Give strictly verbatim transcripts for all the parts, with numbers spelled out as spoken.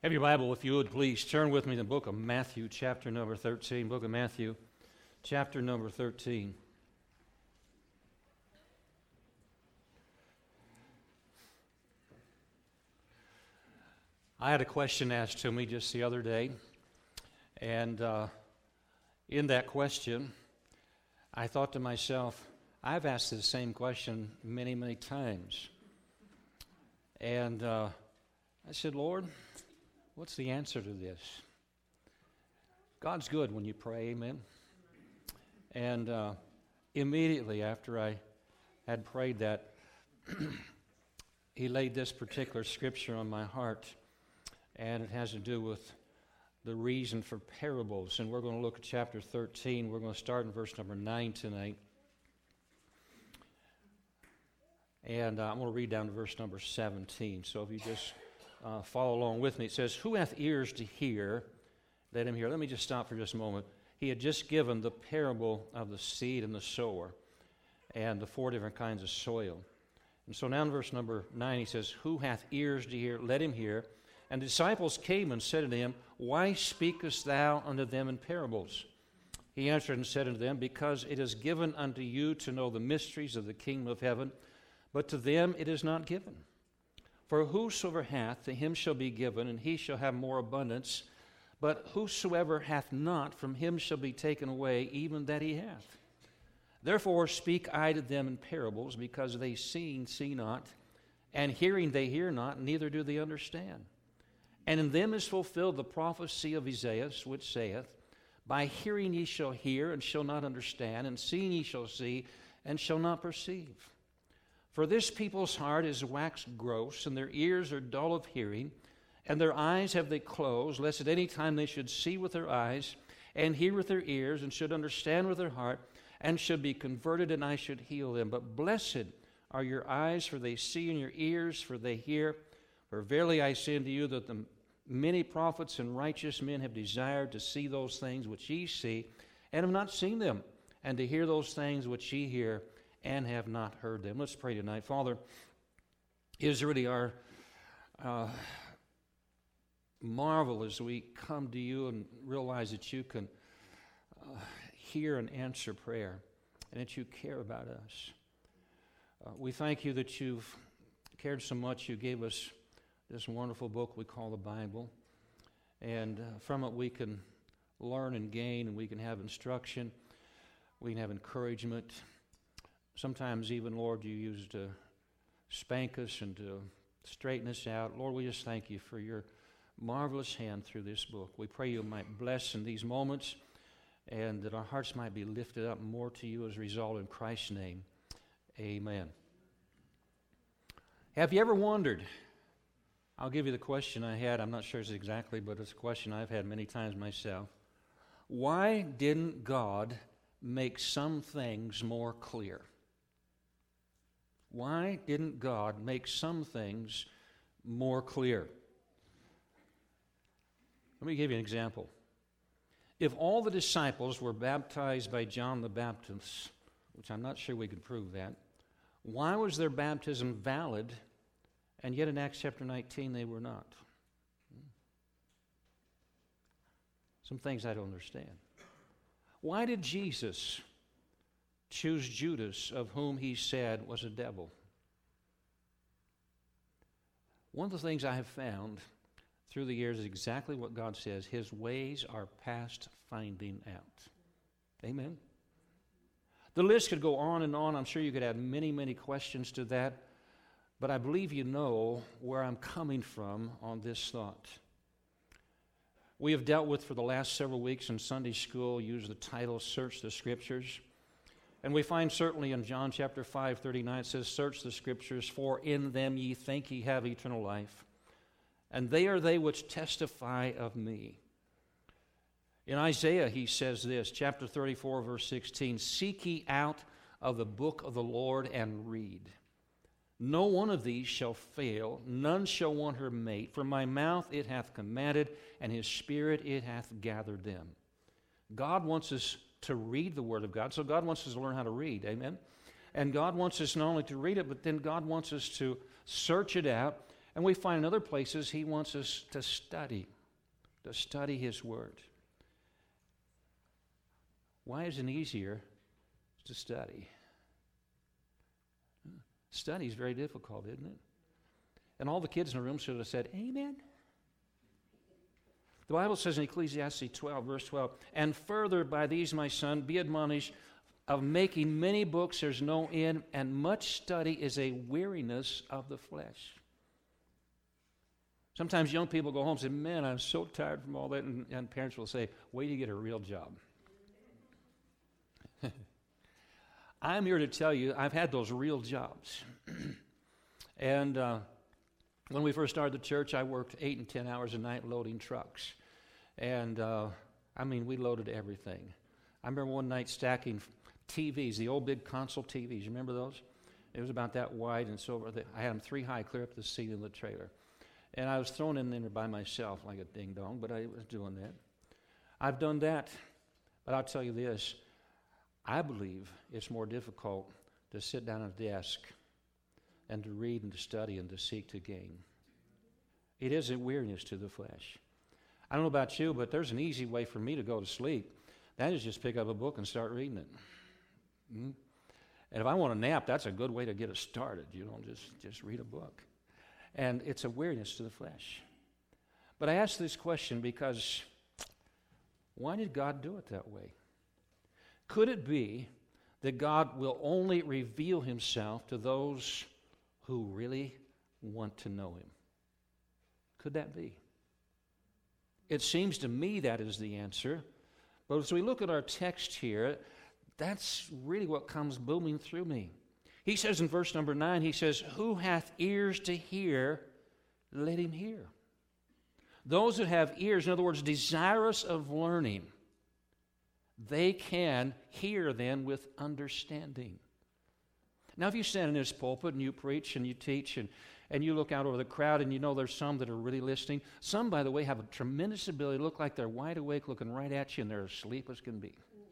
Have your Bible, if you would, please turn with me to the book of Matthew, chapter number thirteen. Book of Matthew, chapter number thirteen. I had a question asked to me just the other day, and uh, in that question, I thought to myself, I've asked the same question many, many times. And uh, I said, Lord, what's the answer to this? God's good when you pray, amen? And uh, immediately after I had prayed that, He laid this particular scripture on my heart, and it has to do with the reason for parables. And we're going to look at chapter thirteen. We're going to start in verse number nine tonight. And uh, I'm going to read down to verse number seventeen. So if you just uh, follow along with me, it says, "Who hath ears to hear, let him hear." Let me just stop for just a moment. He had just given the parable of the seed and the sower and the four different kinds of soil. And so now in verse number nine, he says, "Who hath ears to hear, let him hear." And the disciples came and said unto him, "Why speakest thou unto them in parables?" He answered and said unto them, "Because it is given unto you to know the mysteries of the kingdom of heaven, but to them it is not given. For whosoever hath, to him shall be given, and he shall have more abundance. But whosoever hath not, from him shall be taken away even that he hath. Therefore speak I to them in parables, because they seeing see not, and hearing they hear not, neither do they understand. And in them is fulfilled the prophecy of Isaiah, which saith, By hearing ye shall hear, and shall not understand, and seeing ye shall see, and shall not perceive. For this people's heart is waxed gross, and their ears are dull of hearing, and their eyes have they closed, lest at any time they should see with their eyes, and hear with their ears, and should understand with their heart, and should be converted, and I should heal them. But blessed are your eyes, for they see, and your ears, for they hear. For verily I say unto you that the many prophets and righteous men have desired to see those things which ye see, and have not seen them, and to hear those things which ye hear, and have not heard them." Let's pray tonight. Father, it is really our uh, marvel as we come to you and realize that you can uh, hear and answer prayer, and that you care about us. Uh, we thank you that you've cared so much. You gave us this wonderful book we call the Bible, and uh, from it we can learn and gain, and we can have instruction, we can have encouragement. Sometimes even, Lord, you use to spank us and to straighten us out. Lord, we just thank you for your marvelous hand through this book. We pray you might bless in these moments, and that our hearts might be lifted up more to you as a result, in Christ's name. Amen. Have you ever wondered, I'll give you the question I had, I'm not sure it's exactly, but it's a question I've had many times myself. Why didn't God make some things more clear? Why didn't God make some things more clear? Let me give you an example. If all the disciples were baptized by John the Baptist, which I'm not sure we can prove that, why was their baptism valid, and yet in Acts chapter nineteen they were not? Some things I don't understand. Why did Jesus choose Judas, of whom he said was a devil? One of the things I have found through the years is exactly what God says. His ways are past finding out. Amen? The list could go on and on. I'm sure you could add many, many questions to that. But I believe you know where I'm coming from on this thought. We have dealt with, for the last several weeks in Sunday school, use the title, Search the Scriptures. And we find certainly in John chapter five, thirty-nine, it says, "Search the Scriptures, for in them ye think ye have eternal life. And they are they which testify of me." In Isaiah, he says this, chapter thirty-four, verse sixteen, "Seek ye out of the book of the Lord and read. No one of these shall fail, none shall want her mate. For my mouth it hath commanded, and his spirit it hath gathered them." God wants us to read the Word of God, so God wants us to learn how to read, amen? And God wants us not only to read it, but then God wants us to search it out And we find in other places he wants us to study, to study his word. Why isn't it easier to study? Study is very difficult, isn't it? And all the kids in the room should have said, amen. The Bible says in Ecclesiastes twelve, verse twelve, and further by these, my son, be admonished, of making many books there's no end, and much study is a weariness of the flesh. Sometimes young people go home and say, man, I'm so tired from all that, and, and parents will say, wait till you get a real job. I'm here to tell you, I've had those real jobs. and uh, when we first started the church, I worked eight and ten hours a night loading trucks. And, uh, I mean, we loaded everything. I remember one night stacking T Vs, the old big console T Vs. You remember those? It was about that wide, and so I had them three high, clear up the seat of the trailer. And I was thrown in there by myself like a ding-dong, but I was doing that. I've done that, but I'll tell you this. I believe it's more difficult to sit down at a desk and to read and to study and to seek to gain. It is a weariness to the flesh. I don't know about you, but there's an easy way for me to go to sleep. That is just pick up a book and start reading it. Mm-hmm. And if I want a nap, that's a good way to get us started. You know, just, just read a book. And it's a weariness to the flesh. But I ask this question because why did God do it that way? Could it be that God will only reveal himself to those who really want to know him? Could that be? It seems to me that is the answer. But as we look at our text here, that's really what comes booming through me. He says in verse number nine, he says, who hath ears to hear, let him hear. Those that have ears, in other words, desirous of learning, they can hear then with understanding. Now, if you stand in this pulpit and you preach and you teach and, and you look out over the crowd and you know there's some that are really listening, some, by the way, have a tremendous ability to look like they're wide awake looking right at you and they're asleep as can be.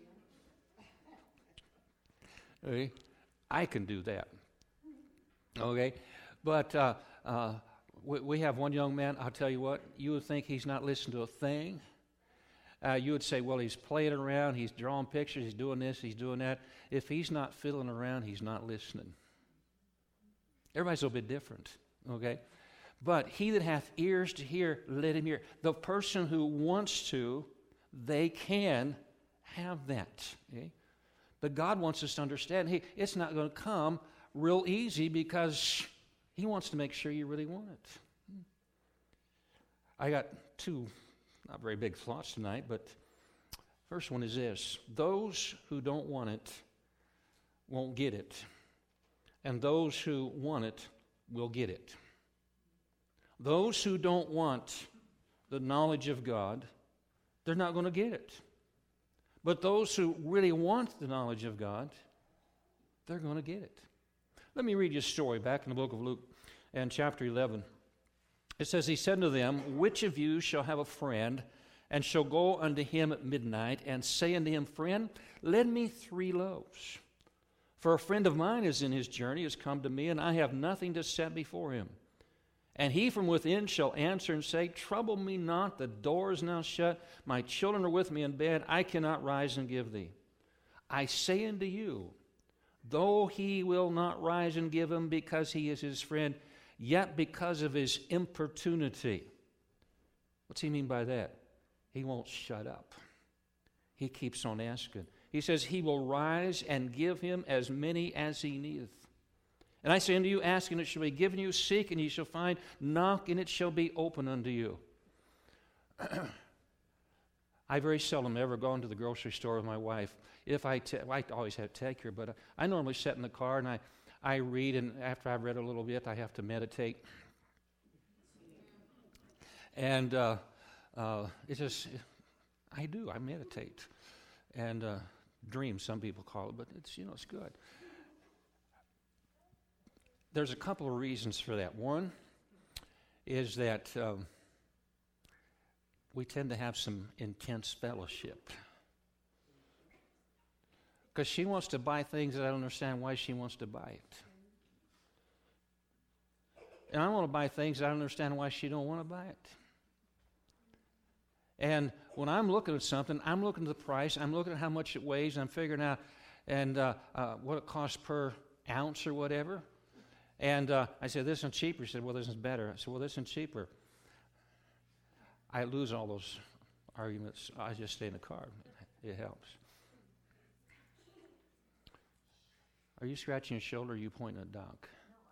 Okay? I can do that. Okay? But uh, uh, we, we have one young man, I'll tell you what, you would think he's not listening to a thing. Uh, you would say, well, he's playing around, he's drawing pictures, he's doing this, he's doing that. If he's not fiddling around, he's not listening. Everybody's a little bit different, okay? But he that hath ears to hear, let him hear. The person who wants to, they can have that, okay? But God wants us to understand, hey, it's not going to come real easy because he wants to make sure you really want it. I got two not very big thoughts tonight, but first one is this. Those who don't want it won't get it. And those who want it will get it. Those who don't want the knowledge of God, they're not going to get it. But those who really want the knowledge of God, they're going to get it. Let me read you a story back in the book of Luke and chapter eleven. It says, he said to them, which of you shall have a friend, and shall go unto him at midnight, and say unto him, friend, lend me three loaves. For a friend of mine is in his journey, has come to me, and I have nothing to set before him. And he from within shall answer and say, trouble me not, the door is now shut, my children are with me in bed, I cannot rise and give thee. I say unto you, though he will not rise and give him because he is his friend, yet because of his importunity. What's he mean by that? He won't shut up. He keeps on asking. He says, he will rise and give him as many as he needeth. And I say unto you, ask and it shall be given you, seek and ye shall find, knock and it shall be open unto you. I very seldom ever go into the grocery store with my wife. If I, ta- well, I always have to take her, but I normally sit in the car and I I read, and after I've read a little bit, I have to meditate. And uh, uh, it's just, I do, I meditate. And uh, dream, some people call it, but it's, you know, it's good. There's a couple of reasons for that. One is that um, we tend to have some intense fellowship. Because she wants to buy things that I don't understand why she wants to buy it. And I want to buy things I don't understand why she don't want to buy it. And when I'm looking at something, I'm looking at the price, I'm looking at how much it weighs, I'm figuring out and uh, uh, what it costs per ounce or whatever. And uh, I said, this one's cheaper. She said, well, this one's better. I said, well, this one's cheaper. I lose all those arguments. I just stay in the car. It helps. Are you scratching your shoulder or are you pointing at Doc?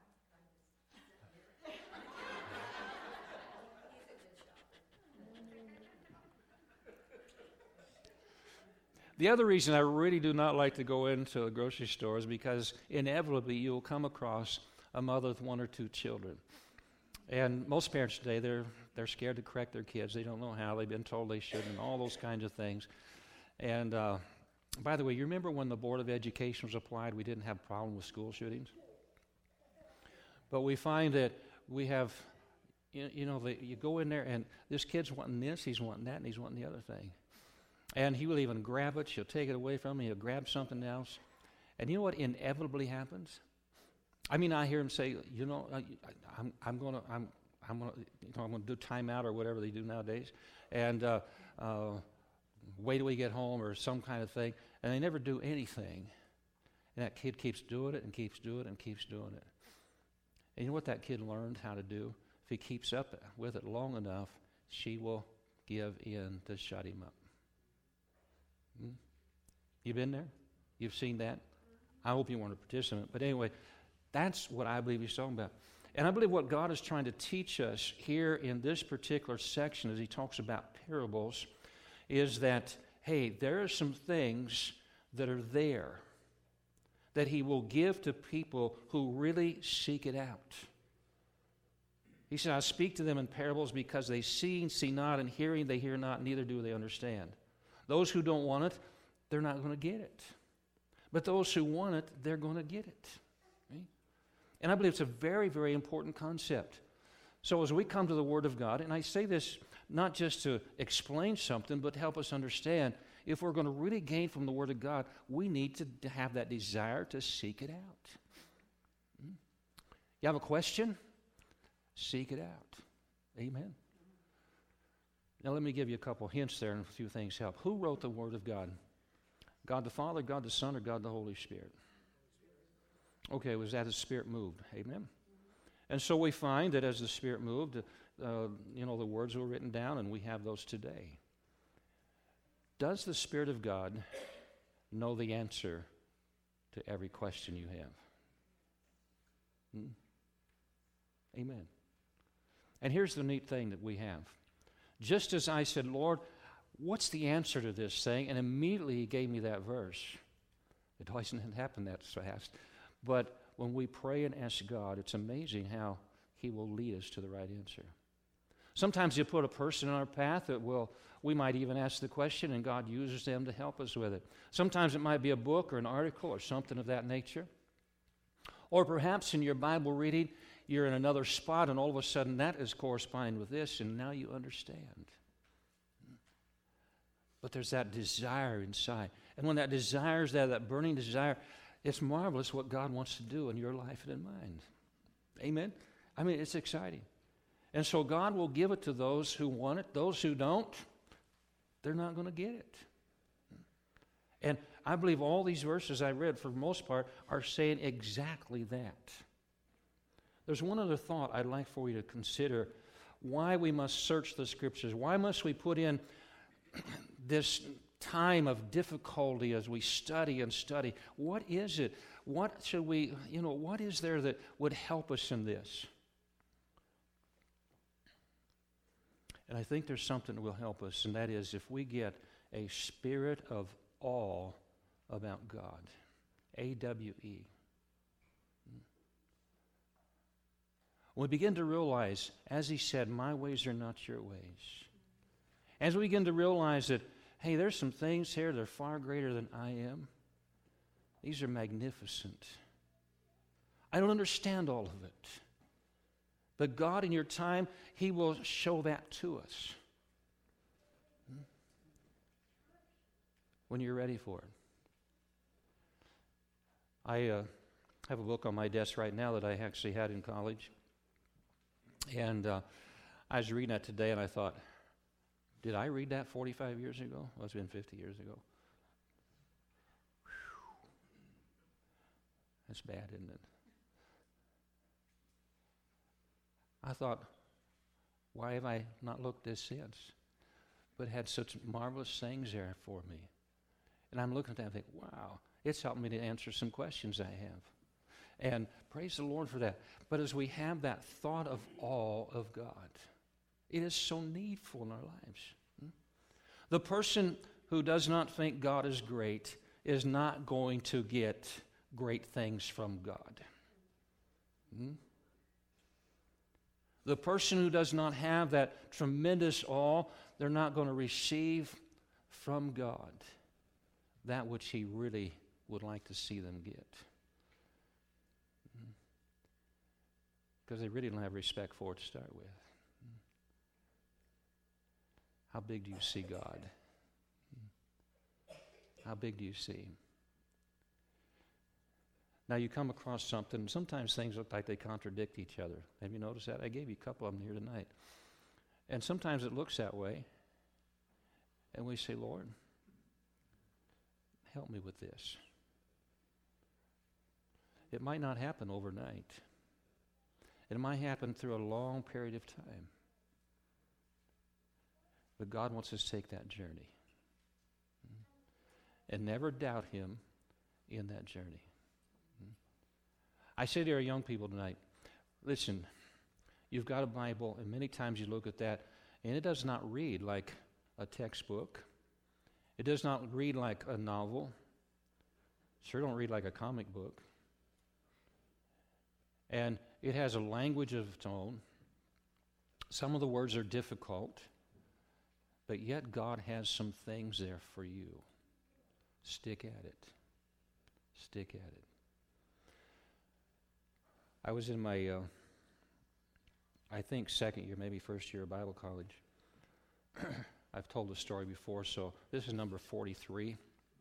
The other reason I really do not like to go into the grocery store is because inevitably you'll come across a mother with one or two children. And most parents today, they're they're scared to correct their kids. They don't know how. They've been told they shouldn't, and all those kinds of things. And uh, by the way, you remember when the Board of Education was applied, we didn't have a problem with school shootings? But we find that we have, you, you know, the, you go in there and this kid's wanting this, he's wanting that, and he's wanting the other thing. And he will even grab it. She'll take it away from him. He'll grab something else. And you know what inevitably happens? I mean, I hear him say, you know, I, I'm, I'm going to, I'm, I'm going to, you know, I'm going to do timeout or whatever they do nowadays, and uh, uh, wait till we get home or some kind of thing. And they never do anything. And that kid keeps doing it and keeps doing it and keeps doing it. And you know what that kid learned how to do? If he keeps up with it long enough, she will give in to shut him up. Hmm? You been there? You've seen that? I hope you weren't a participant. But anyway, that's what I believe he's talking about. And I believe what God is trying to teach us here in this particular section as he talks about parables is that, hey, there are some things that are there that he will give to people who really seek it out. He said, I speak to them in parables because they see, see not, and hearing they hear not, neither do they understand. Those who don't want it, they're not going to get it. But those who want it, they're going to get it. Right? And I believe it's a very, very important concept. So as we come to the Word of God, and I say this not just to explain something, but to help us understand, if we're going to really gain from the Word of God, we need to have that desire to seek it out. Hmm? You have a question? Seek it out. Amen. Now let me give you a couple hints there and a few things help. Who wrote the Word of God? God the Father, God the Son, or God the Holy Spirit? Okay, was that the Spirit moved? Amen. And so we find that as the Spirit moved, uh, you know, the words were written down, and we have those today. Does the Spirit of God know the answer to every question you have? Hmm? Amen. And here's the neat thing that we have. Just as I said, Lord, what's the answer to this thing? And immediately he gave me that verse. It doesn't happen that fast. But when we pray and ask God, it's amazing how he will lead us to the right answer. Sometimes he'll put a person on our path that will, we might even ask the question, and God uses them to help us with it. Sometimes it might be a book or an article or something of that nature. Or perhaps in your Bible reading, you're in another spot, and all of a sudden that is corresponding with this, and now you understand. But there's that desire inside. And when that desire is there, that burning desire, it's marvelous what God wants to do in your life and in mine. Amen? I mean, it's exciting. And so God will give it to those who want it. Those who don't, they're not going to get it. And I believe all these verses I read, for the most part, are saying exactly that. There's one other thought I'd like for you to consider. Why we must search the Scriptures. Why must we put in this time of difficulty as we study and study? What is it? What should we, you know, what is there that would help us in this? And I think there's something that will help us, and that is if we get a spirit of awe about God. A W E. When we begin to realize, as he said, my ways are not your ways. As we begin to realize that, hey, there's some things here that are far greater than I am. These are magnificent. I don't understand all of it. But God, in your time, he will show that to us. When you're ready for it. I uh, have a book on my desk right now that I actually had in college. And uh, I was reading that today, and I thought, did I read that forty-five years ago? Well, it's been fifty years ago. Whew. That's bad, isn't it? I thought, why have I not looked this since? But had such marvelous things there for me. And I'm looking at that and think, wow, it's helped me to answer some questions I have. And praise the Lord for that. But as we have that thought of awe of God, it is so needful in our lives. Hmm? The person who does not think God is great is not going to get great things from God. Hmm? The person who does not have that tremendous awe, they're not going to receive from God that which He really would like to see them get. Because they really don't have respect for it to start with. How big do you see God? How big do you see Him? Now you come across something, sometimes things look like they contradict each other. Have you noticed that? I gave you a couple of them here tonight. And sometimes it looks that way. And we say, Lord, help me with this. It might not happen overnight. It might happen through a long period of time. But God wants us to take that journey. And never doubt Him in that journey. I say to our young people tonight, listen, you've got a Bible, and many times you look at that, and it does not read like a textbook. It does not read like a novel. Sure don't read like a comic book. And it has a language of its own. Some of the words are difficult, but yet God has some things there for you. Stick at it. Stick at it. I was in my, uh, I think, second year, maybe first year of Bible college. I've told this story before, so this is number forty-three.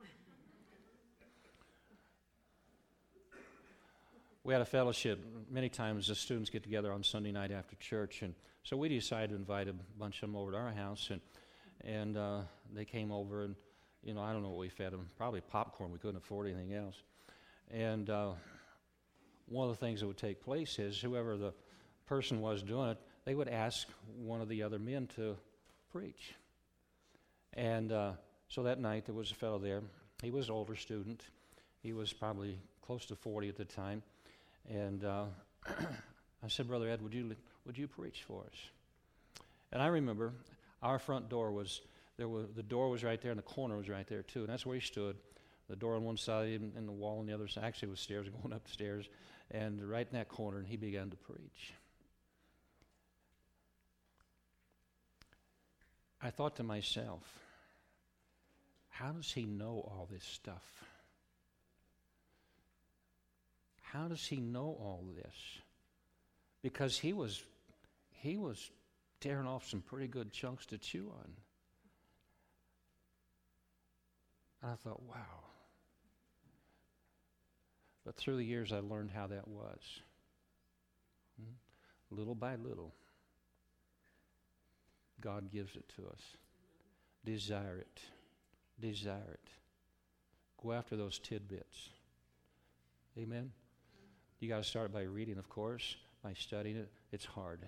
We had a fellowship. Many times the students get together on Sunday night after church, and so we decided to invite a bunch of them over to our house, and and uh, they came over, and you know, I don't know what we fed them, probably popcorn. We couldn't afford anything else. And uh, one of the things that would take place is whoever the person was doing it, they would ask one of the other men to preach. And uh, so that night there was a fellow there. He was an older student. He was probably close to forty at the time. And uh, I said, Brother Ed, would you would you preach for us? And I remember our front door was, there was the door was right there and the corner was right there too. And that's where he stood. The door on one side and the wall on the other side. Actually, it was stairs going up the stairs. And right in that corner, and he began to preach. I thought to myself, how does he know all this stuff? How does he know all this? Because he was he was tearing off some pretty good chunks to chew on. And I thought, wow. But through the years, I learned how that was. Hmm? Little by little, God gives it to us. Desire it. Desire it. Go after those tidbits. Amen? You got to start by reading, of course, by studying it. It's hard.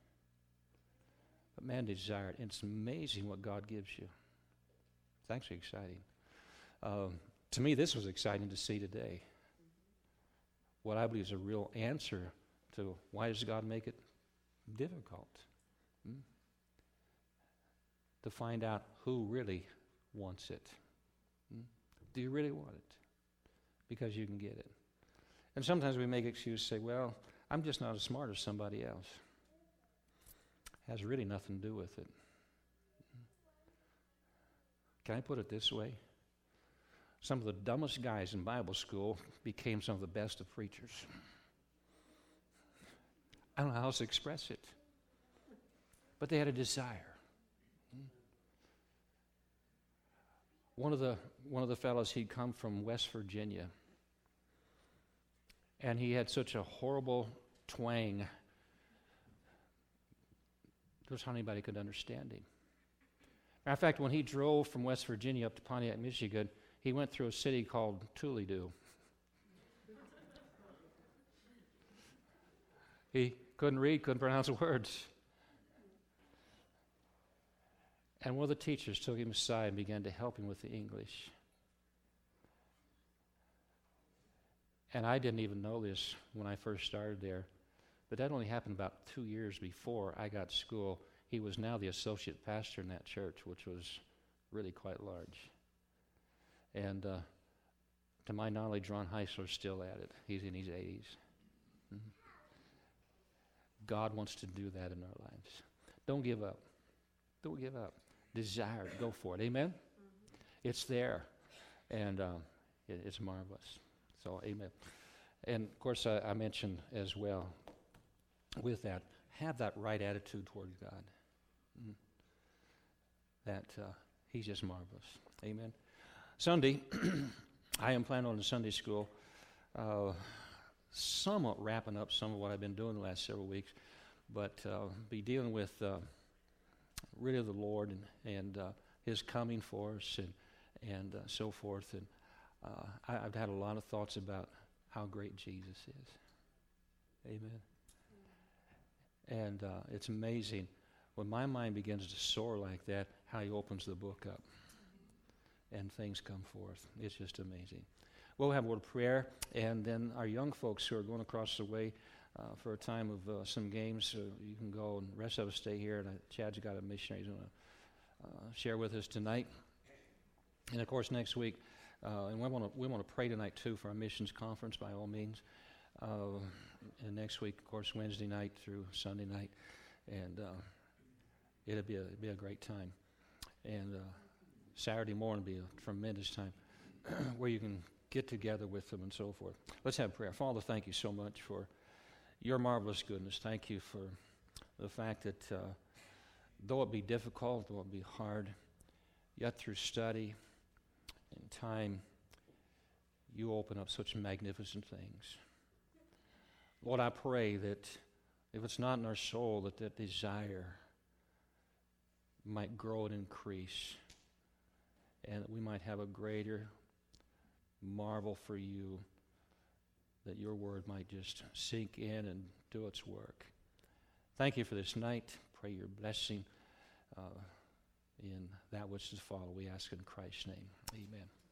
But man, desire it. And it's amazing what God gives you. It's actually exciting. Um, to me, this was exciting to see today. What I believe is a real answer to why does God make it difficult? Hmm? To find out who really wants it. Hmm? Do you really want it? Because you can get it. And sometimes we make excuses, say, well, I'm just not as smart as somebody else. Has really nothing to do with it. Can I put it this way? Some of the dumbest guys in Bible school became some of the best of preachers. I don't know how else to express it. But they had a desire. One of the one of the fellows, he'd come from West Virginia. And he had such a horrible twang. There's how anybody could understand him. Matter of fact, when he drove from West Virginia up to Pontiac, Michigan, he went through a city called Toledo. He couldn't read, couldn't pronounce the words. And one of the teachers took him aside and began to help him with the English. And I didn't even know this when I first started there, but that only happened about two years before I got to school. He was now the associate pastor in that church, which was really quite large. And uh, to my knowledge, Ron Heisler's still at it. He's in his eighties. Mm-hmm. God wants to do that in our lives. Don't give up. Don't give up. Desire it. Go for it. Amen? Mm-hmm. It's there. And um, it, it's marvelous. So, amen. And, of course, I, I mentioned as well with that, have that right attitude toward God. Mm. That uh, he's just marvelous. Amen. Sunday, I am planning on a Sunday school, uh, somewhat wrapping up some of what I've been doing the last several weeks, but uh, be dealing with uh, really the Lord and, and uh, his coming for us and, and uh, so forth. And uh, I, I've had a lot of thoughts about how great Jesus is. Amen. And uh, it's amazing when my mind begins to soar like that, how he opens the book up and things come forth. It's just amazing. We'll have a word of prayer, and then our young folks who are going across the way uh, for a time of uh, some games, so you can go, and the rest of us stay here. And uh, Chad's got a missionary he's going to uh, share with us tonight. And of course, next week, uh, and we want to we want to pray tonight too for our missions conference by all means. Uh, and next week, of course, Wednesday night through Sunday night, and uh, it'll be a it'll be a great time. And uh, Saturday morning will be a tremendous time where you can get together with them and so forth. Let's have prayer. Father, thank you so much for your marvelous goodness. Thank you for the fact that uh, though it be difficult, though it be hard, yet through study and time, you open up such magnificent things. Lord, I pray that if it's not in our soul, that that desire might grow and increase, and that we might have a greater marvel for you, that your word might just sink in and do its work. Thank you for this night. Pray your blessing uh, in that which is to follow. We ask in Christ's name. Amen.